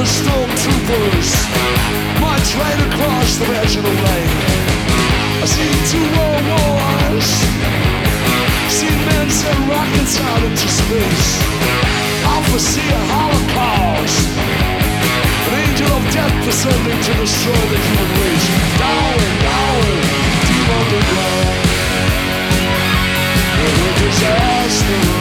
stormtroopers march right across the Reginald Lane. I've seen 2 world wars, seen men send rockets out into space. I'll foresee a holocaust, an angel of death descending to destroy the human race. Down, down, deep underground, where the disaster.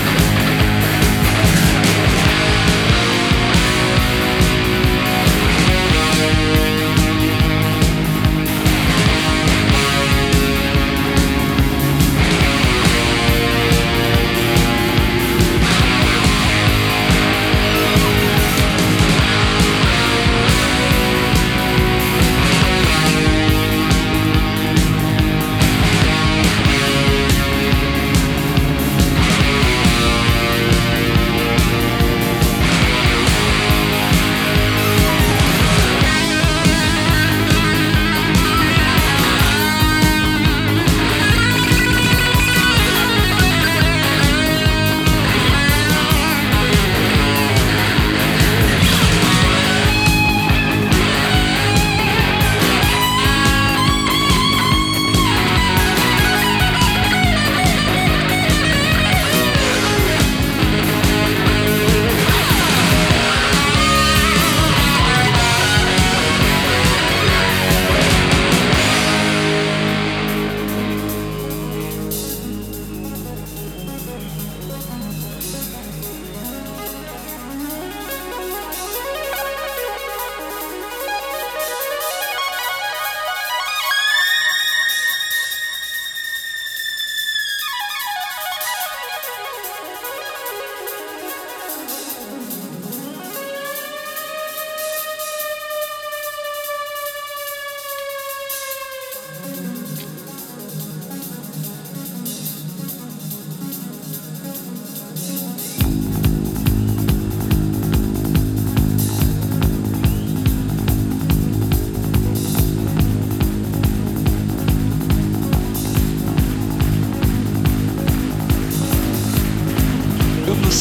In the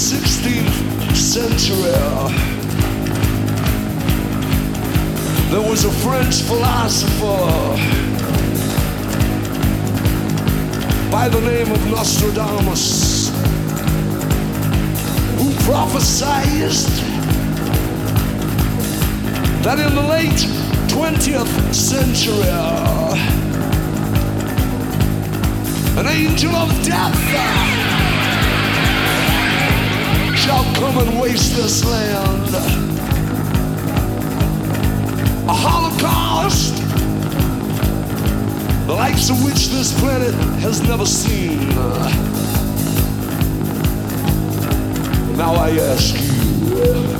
16th century, there was a French philosopher by the name of Nostradamus who prophesied that in the late 20th century an angel of death shall come and waste this land. A holocaust, the likes of which this planet has never seen. Now I ask you,